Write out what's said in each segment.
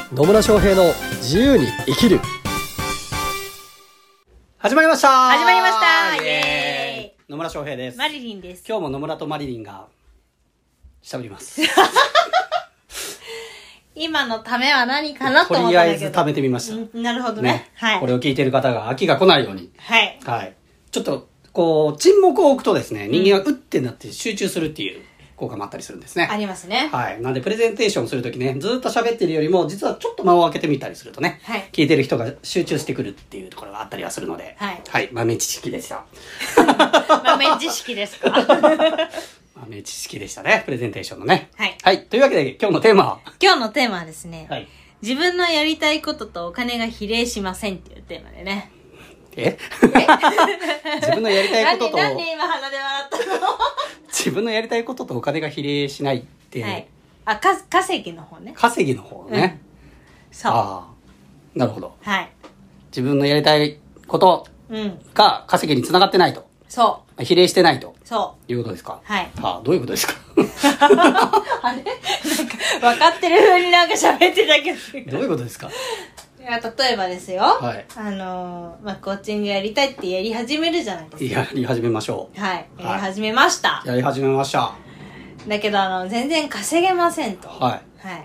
野村翔平の自由に生きる。始まりました。 イエーイ。 野村翔平です。 マリリンです。 今日も野村とマリリンが喋ります今のためは何かなと思ったんだけど、 とりあえず貯めてみました。 なるほどね。はい。 これを聞いている方が飽きが来ないように。 はい。 はい。ちょっとこう沈黙を置くとですね、人間はうってなって集中するっていう効果もあったりするんですね。 ありますね。 はい。なんでプレゼンテーションするときね、ずっと喋ってるよりも、実はちょっと間を空けてみたりするとね、 はい、 聞いてる人が集中してくるっていうところがあったりはするので、 はい。 はい。豆知識でした。 豆知識ですか豆知識でしたね。プレゼンテーションのね。 はい。 はい。というわけで今日のテーマは今日のテーマはですね、 はい。 自分のやりたいこととお金が比例しませんっていうテーマでね。 自分のやりたいこととなんで今鼻で笑ったの自分のやりたいこととお金が比例しないって、 はい。あ、稼ぎの方ね。 稼ぎの方ね。 そう。 ああ、なるほど。 はい。 自分のやりたいことが稼ぎにつながってないと。 そう。 比例してないと。 そう。 いうことですか。 はい。 ああ、どういうことですか。 あれなんか、分かってる風になんか喋ってたけど。 どういうことですか。 いや、例えばですよ。 はい。 コーチングやりたいってやり始めるじゃないですか。 やり始めましょう。はい。やり始めました。 やり始めました。 だけど、全然稼げませんと。 はい。 はい。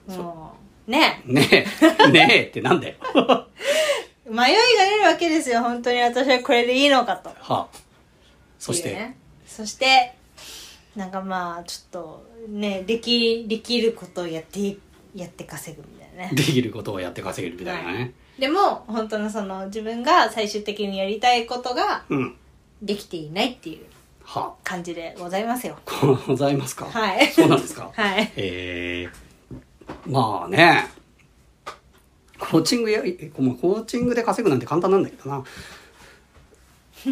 もう、ねえってなんだよ。 迷いが出るわけですよ。本当に私はこれでいいのかと。 はあ。そして、 そして、なんかまあ、ちょっと、ね、できることをやって稼ぐみたいなね。 できることをやって稼げるみたいなね。 はい、でも、本当の自分が最終的にやりたいことが、できていないっていう感じでございますよ。 ございますか。 はい。 そうなんですか。 はい。 まあね、コーチングで稼ぐなんて簡単なんだけどな。コ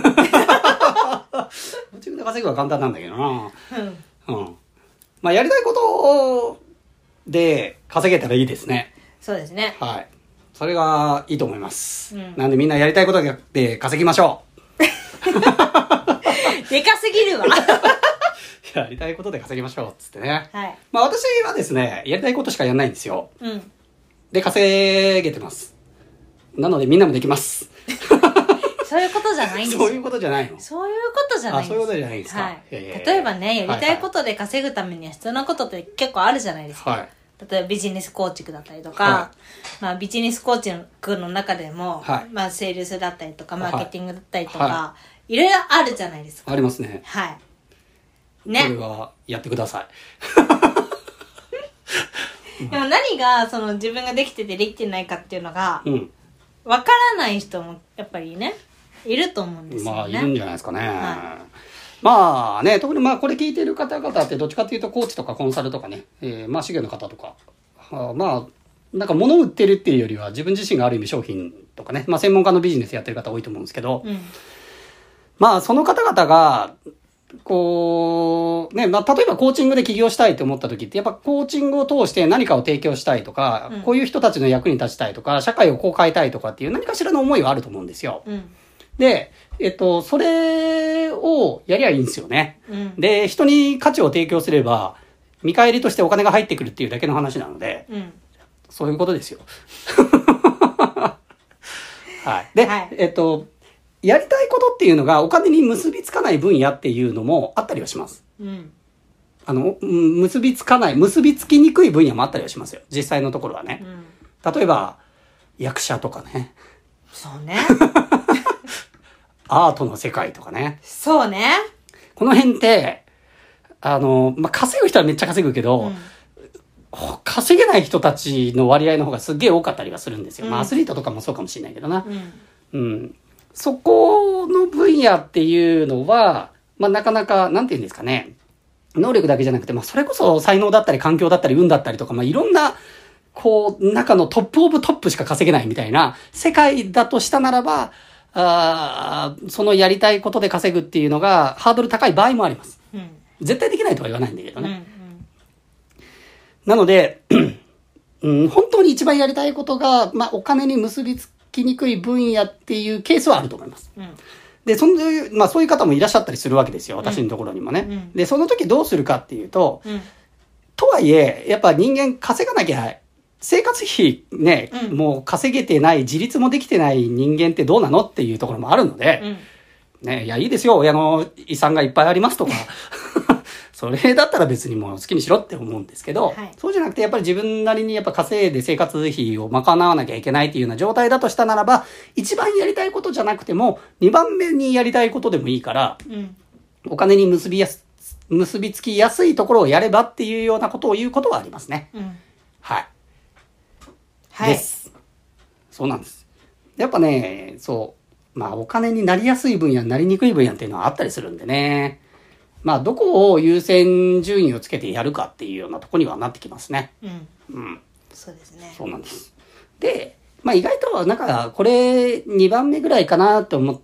ーチングで稼ぐは簡単なんだけどな。まあやりたいことで稼げたらいいですね。 そうですね。 はい。それがいいと思います。なんでみんなやりたいことで稼ぎましょう。 でかすぎるわ。 やりたいことで稼ぎましょうっつってね。 はい。 まあ私はですね、やりたいことしかやんないんですよ。で、稼げてます。なのでみんなもできます。 そういうことじゃないんですよ。 そういうことじゃないの。 そういうことじゃないんです。 そういうことじゃないですか。 はい。例えばね、やりたいことで稼ぐためには必要なことって結構あるじゃないですか。はい。例えばビジネス構築だったりとか、はい、まあビジネス構築の中でも、はい、まあセールスだったりとか、マーケティングだったりとか、はい、いろいろあるじゃないですか。 ありますね。 はい。ね。 それはやってください。でも何が自分ができててできてないかっていうのが、わからない人もやっぱりね、いると思うんですよね。 まあいるんじゃないですかね。はい、まあね、特にまあこれ聞いてる方々ってどっちかっていうとコーチとかコンサルとかね、まあ資源の方とか、まあなんか物を売ってるっていうよりは自分自身がある意味商品とかね、まあ専門家のビジネスやってる方多いと思うんですけど、まあその方々がこうね、まあ例えばコーチングで起業したいと思った時ってやっぱコーチングを通して何かを提供したいとか、こういう人たちの役に立ちたいとか、社会をこう変えたいとかっていう何かしらの思いはあると思うんですよ。で、それをやりゃいいんですよね。で、人に価値を提供すれば、見返りとしてお金が入ってくるっていうだけの話なので、そういうことですよ。はい。で、やりたいことっていうのがお金に結びつかない分野っていうのもあったりはします。結びつきにくい分野もあったりはしますよ。実際のところはね。例えば、役者とかね。 そうね。 アートの世界とかね。 そうね。 この辺って、まあ、稼ぐ人はめっちゃ稼ぐけど、稼げない人たちの割合の方がすっげえ多かったりはするんですよ。まあ、アスリートとかもそうかもしれないけどな。そこの分野っていうのは、まあ、なかなか、なんて言うんですかね。能力だけじゃなくて、まあ、それこそ才能だったり、環境だったり、運だったりとか、まあ、いろんな、こう、中のトップオブトップしか稼げないみたいな世界だとしたならば、そのやりたいことで稼ぐっていうのがハードル高い場合もあります。絶対できないとは言わないんだけどね。なので、本当に一番やりたいことが、まあ、お金に結びつきにくい分野っていうケースはあると思います。で、まあ、そういう方もいらっしゃったりするわけですよ。私のところにもね。で、その時どうするかっていうと、とはいえ、やっぱ人間稼がなきゃ生活費ね、 うんもう稼げてない、自立もできてない人間ってどうなのっていうところもあるので、ね、いや、いいですよ、親の遺産がいっぱいありますとか。それだったら別にもう好きにしろって思うんですけど、 はいそうじゃなくてやっぱり自分なりにやっぱ稼いで生活費を賄わなきゃいけないっていうような状態だとしたならば、一番やりたいことじゃなくても、二番目にやりたいことでもいいから、お金に結びつきやすいところをやればっていうようなことを言うことはありますね。はい。 はい。 です。そうなんです。やっぱね、そう、まあお金になりやすい分野、なりにくい分野っていうのはあったりするんでね。まあどこを優先順位をつけてやるかっていうようなところにはなってきますね。 そうですね。 そうなんです。で、まあ意外となんかこれ2番目ぐらいかなと思って、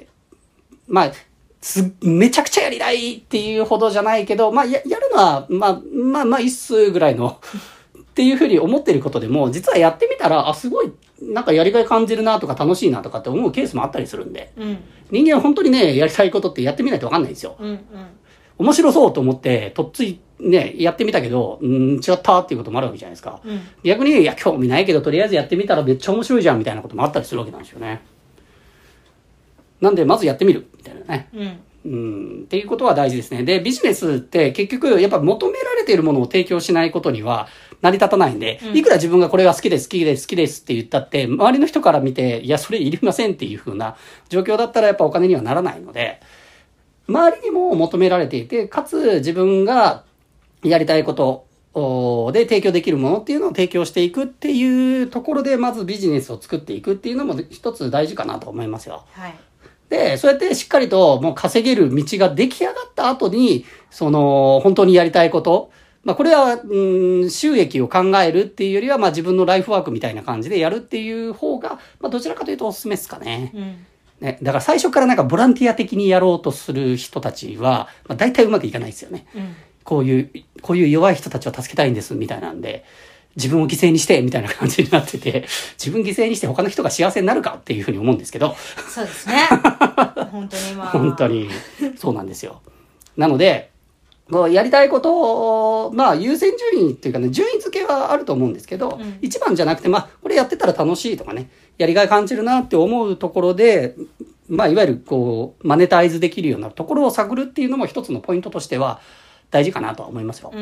まあめちゃくちゃやりたいっていうほどじゃないけど、まあやるのはまあ一数ぐらいのっていうふうに思ってることでも、実はやってみたら、すごいなんかやりがい感じるなとか楽しいなとかって思うケースもあったりするんで、人間は本当にね、やりたいことってやってみないと分かんないんですよ。面白そうと思って、とっついね、やってみたけど、違ったっていうこともあるわけじゃないですか。逆に、いや、興味ないけど、とりあえずやってみたらめっちゃ面白いじゃんみたいなこともあったりするわけなんですよね。なんで、まずやってみるみたいなね。っていうことは大事ですね。で、ビジネスって結局、やっぱ求められているものを提供しないことには成り立たないんで、いくら自分がこれが好きです、好きです、好きですって言ったって、周りの人から見て、いや、それいりませんっていう風な状況だったらやっぱお金にはならないので、周りにも求められていて、かつ自分がやりたいことで提供できるものっていうのを提供していくっていうところで、まずビジネスを作っていくっていうのも一つ大事かなと思いますよ。で、そうやってしっかりともう稼げる道が出来上がった後に、本当にやりたいこと、まあこれは、収益を考えるっていうよりは、まあ自分のライフワークみたいな感じでやるっていう方が、まあどちらかというとおすすめですかね。ね、だから最初からなんかボランティア的にやろうとする人たちは、まあ大体うまくいかないですよね。こういう弱い人たちを助けたいんですみたいなんで、自分を犠牲にしてみたいな感じになってて、自分犠牲にして他の人が幸せになるかっていうふうに思うんですけど。 そうですね。本当に本当に、そうなんですよ。なので、やりたいことを、まあ優先順位っていうかね、順位付けはあると思うんですけど、一番じゃなくて、まあこれやってたら楽しいとかね、やりがい感じるなって思うところで、まあいわゆるマネタイズできるようなところを探るっていうのも一つのポイントとしては大事かなとは思いますよ。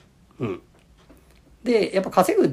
で、やっぱ稼ぐって、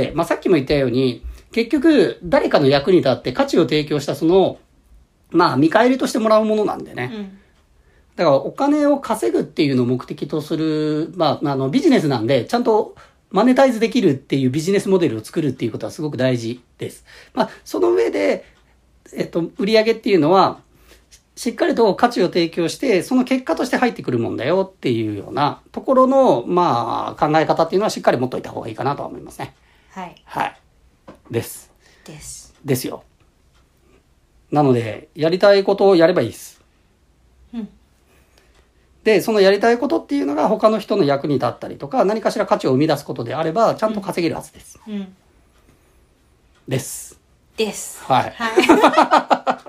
まあさっきも言ったように、結局誰かの役に立って価値を提供したまあ見返りとしてもらうものなんでね。だからお金を稼ぐっていうのを目的とする、まあビジネスなんで、ちゃんとマネタイズできるっていうビジネスモデルを作るっていうことはすごく大事です。まあその上で、売上っていうのは、しっかりと価値を提供して、その結果として入ってくるもんだよっていうようなところの、まあ考え方っていうのはしっかり持っといた方がいいかなとは思いますね。はい。です。ですよ。なので、やりたいことをやればいいです。で、そのやりたいことっていうのが他の人の役に立ったりとか、何かしら価値を生み出すことであれば、ちゃんと稼げるはずです。です。はい。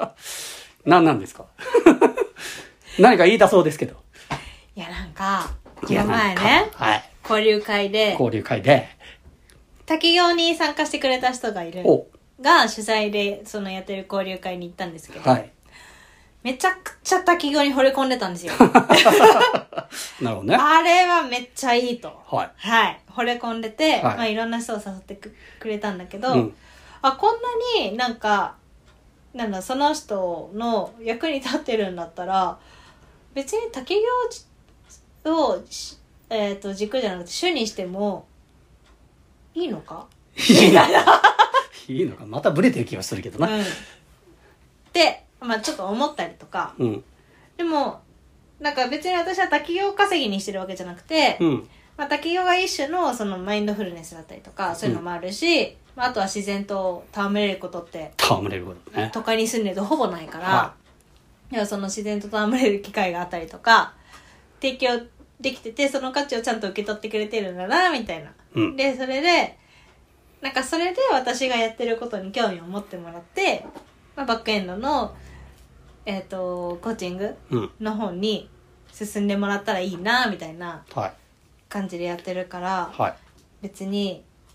何なんですか何か言いたそうですけど。 いや、なんか、この前ね、交流会で、滝行に参加してくれた人がいる。が主催でやってる交流会に行ったんですけど、めちゃくちゃ滝行に惚れ込んでたんですよ。 なるほどね。 あれはめっちゃいいと。惚れ込んでて、まあいろんな人を誘ってくれたんだけど、こんなになんか、その人の役に立ってるんだったら、別に滝行を、軸じゃなくて主にしてもいいのかいいのかまたブレてる気がするけどな。 で、まあちょっと思ったりとか。でも、なんか別に私は滝行稼ぎにしてるわけじゃなくて、まあ滝行が一種のマインドフルネスだったりとか、そういうのもあるし、まああとは自然と戯れることって、都会に住んでるとほぼないから、でもその自然と戯れる機会があったりとか、提供できてて、その価値をちゃんと受け取ってくれてるんだな、みたいな。で、それで私がやってることに興味を持ってもらって、まあ、バックエンドの、コーチングの方に進んでもらったらいいなみたいな感じでやってるから、別に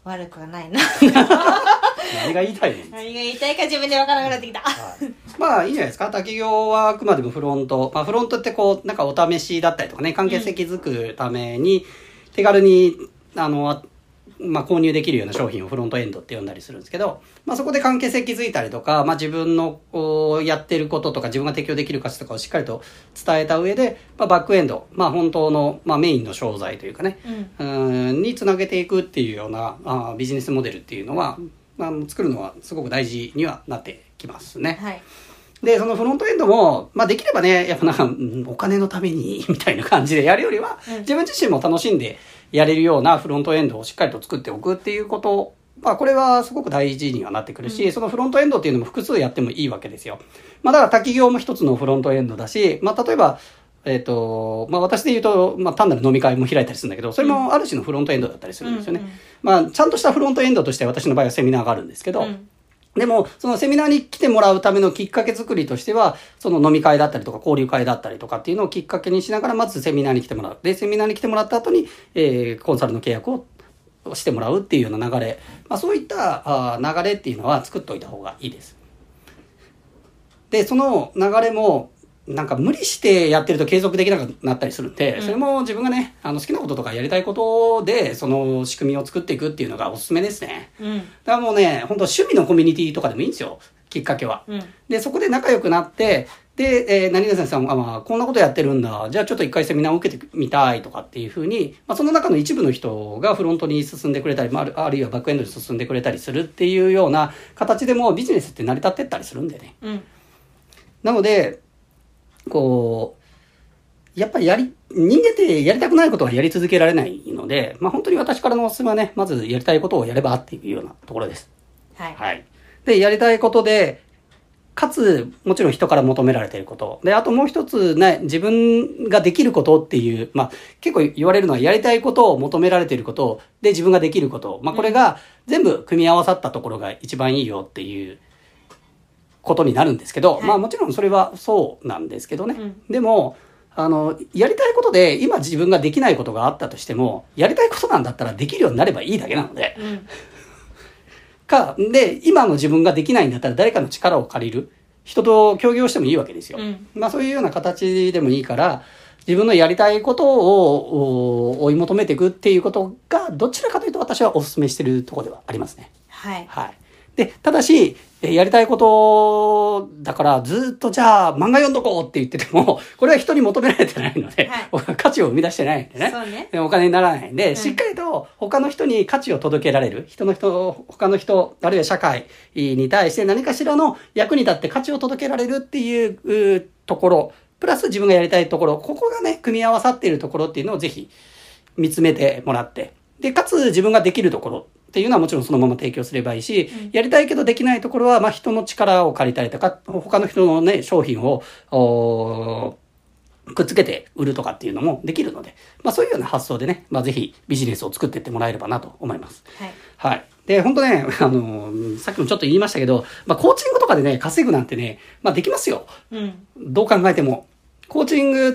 悪くはないな。 何が言いたいねん。 何が言いたいか自分で分からなくなってきた。はい、 まあいいんじゃないですか。滝行はあくまでもフロント。まあフロントってこう、なんかお試しだったりとかね、関係性築くために、手軽に、まあ購入できるような商品をフロントエンドって呼んだりするんですけど、まあそこで関係性築いたりとか、まあ自分のやってることとか自分が提供できる価値とかをしっかりと伝えた上で、まあバックエンド、まあ本当の、まあメインの商材というかね、につなげていくっていうようなビジネスモデルっていうのは、まあ作るのはすごく大事にはなってきますね。 はい。 で、そのフロントエンドも、まあできればね、やっぱなんか、お金のために、みたいな感じでやるよりは、自分自身も楽しんでやれるようなフロントエンドをしっかりと作っておくっていうこと、まあこれはすごく大事にはなってくるし、そのフロントエンドっていうのも複数やってもいいわけですよ。まあだから滝行も一つのフロントエンドだし、まあ例えば、まあ私で言うと、まあ単なる飲み会も開いたりするんだけど、それもある種のフロントエンドだったりするんですよね。まあちゃんとしたフロントエンドとして私の場合はセミナーがあるんですけど、でも、そのセミナーに来てもらうためのきっかけ作りとしては、その飲み会だったりとか交流会だったりとかっていうのをきっかけにしながら、まずセミナーに来てもらう。で、セミナーに来てもらった後に、コンサルの契約をしてもらうっていうような流れ。まあそういった流れっていうのは作っておいた方がいいです。で、その流れも、なんか無理してやってると継続できなくなったりするんで、それも自分がね、好きなこととかやりたいことで、その仕組みを作っていくっていうのがおすすめですね。だからもうね、本当趣味のコミュニティとかでもいいんですよ。きっかけは。で、そこで仲良くなって、で、何々さんが、まあ、こんなことやってるんだ。じゃあちょっと一回セミナーを受けてみたいとかっていうふうに、まあ、その中の一部の人がフロントに進んでくれたり、あるいはバックエンドに進んでくれたりするっていうような形でもビジネスって成り立ってったりするんでね。なので、こう、やっぱり人間ってやりたくないことはやり続けられないので、まあ本当に私からのおすすめはね、まずやりたいことをやればっていうようなところです。 はい。 はい。で、やりたいことで、かつ、もちろん人から求められていること。で、あともう一つね、自分ができることっていう、まあ結構言われるのはやりたいことを求められていることで自分ができること。まあこれが全部組み合わさったところが一番いいよっていうことになるんですけど、まあもちろんそれはそうなんですけどね。でも、やりたいことで今自分ができないことがあったとしても、やりたいことなんだったらできるようになればいいだけなので、で、今の自分ができないんだったら誰かの力を借りる。人と協業してもいいわけですよ。まあそういうような形でもいいから、自分のやりたいことを追い求めていくっていうことが、どちらかというと私はお勧めしているところではありますね。 はい。 はい。で、ただし、やりたいことだからずっとじゃあ漫画読んどこうって言ってても、これは人に求められてないので、価値を生み出してないんでね。 そうね。 お金にならないんで、しっかりと他の人に価値を届けられる。他の人、あるいは社会に対して何かしらの役に立って価値を届けられるっていうところ、プラス自分がやりたいところ、ここがね、組み合わさっているところっていうのをぜひ見つめてもらって、で、かつ自分ができるところ、っていうのはもちろんそのまま提供すればいいし、やりたいけどできないところは、まあ人の力を借りたりとか、他の人のね、商品を、くっつけて売るとかっていうのもできるので、まあそういうような発想でね、まあぜひビジネスを作っていってもらえればなと思います。 はい。 はい。で、本当ね、さっきもちょっと言いましたけど、まあコーチングとかでね、稼ぐなんてね、まあできますよ。どう考えても。コーチングって、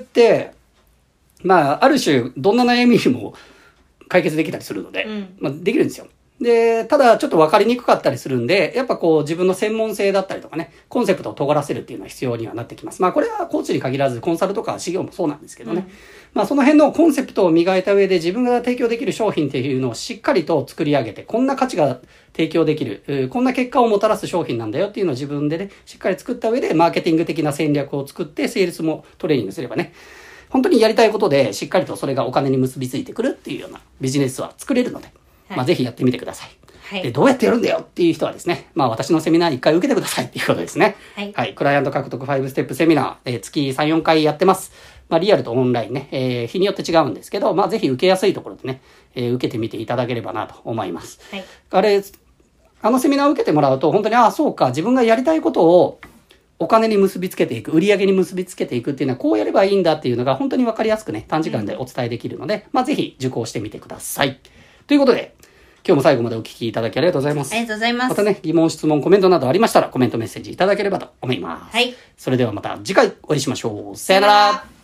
まあある種、どんな悩みにも解決できたりするので、まあできるんですよ。で、ただちょっと分かりにくかったりするんで、やっぱこう自分の専門性だったりとかね、コンセプトを尖らせるっていうのは必要にはなってきます。まあこれはコーチに限らずコンサルとか事業もそうなんですけどね。まあその辺のコンセプトを磨いた上で自分が提供できる商品っていうのをしっかりと作り上げて、こんな価値が提供できる、こんな結果をもたらす商品なんだよっていうのを自分でね、しっかり作った上でマーケティング的な戦略を作ってセールスもトレーニングすればね、本当にやりたいことでしっかりとそれがお金に結びついてくるっていうようなビジネスは作れるので、まあぜひやってみてください。はい、でどうやってやるんだよっていう人はですね、まあ私のセミナー一回受けてくださいっていうことですね。はい。はい。クライアント獲得5ステップセミナー、月3、4回やってます。まあリアルとオンラインね、日によって違うんですけど、まあぜひ受けやすいところでね、受けてみていただければなと思います。はい。あのセミナーを受けてもらうと本当に、そうか、自分がやりたいことをお金に結びつけていく、売り上げに結びつけていくっていうのはこうやればいいんだっていうのが本当にわかりやすくね、短時間でお伝えできるので、まあぜひ受講してみてください。ということで、今日も最後までお聞きいただきありがとうございます。 ありがとうございます。 またね、疑問、質問、コメントなどありましたらコメントメッセージいただければと思います。はい。それではまた次回お会いしましょう。さよなら。